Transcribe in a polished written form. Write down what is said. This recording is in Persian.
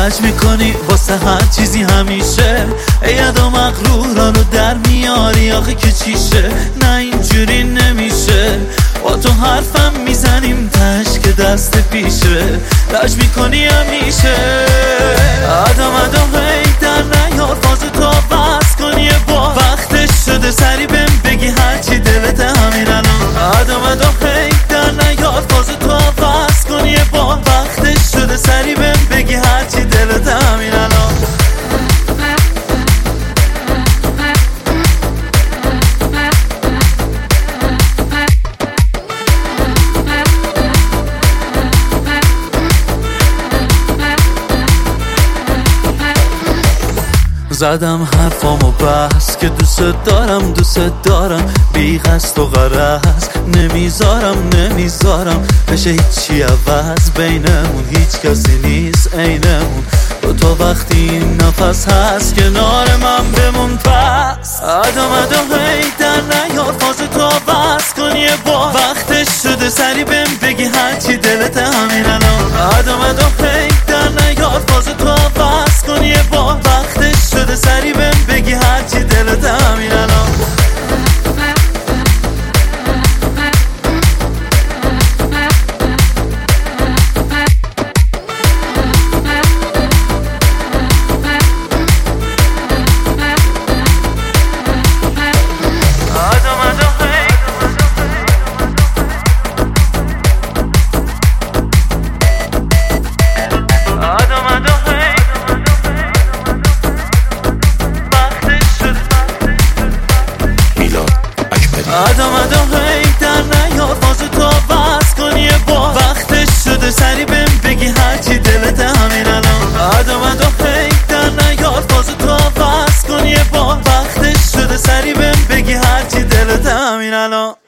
لج میکنی واسه هر چیزی همیشه، اید و مغرورا رو در میاری آخه که چیشه. نه اینجوری نمیشه، با تو حرفم میزنیم تش که دست پیشه. لج میکنی همیشه، آدم هی در نیار فاز تو بس کنی با وقتش شده سری بهم بگی هرچی دلت همین الان. آدم هی در نیار فاز تو بس کنی با وقتش شده سری بهم بگی هرچی دلت همین الان. زدم حرفامو بس که دوست دارم بی قصد و غرض. نمیذارم بشه هیچی عوض، بینمون هیچ کسی نیست عینمون. تو وقتی این نفس هست کنار من بمون پس. آدم هی در نیار فاز تو بس کنی با وقتش شده سری بهم بگی هرچی دلت همین الان. آدم هی در نیار فاز تو بس کنی با وقتش شده سری بهم بگی هرچی دلت همین الان. آدم هی در نیار فاز تو بس کنی با وقتش شده سری بهم بگی هرچی دلت همین الان. آدم هی در نیار فاز تو بس کنی با وقتش شده سری بهم بگی هرچی دلت همین الان.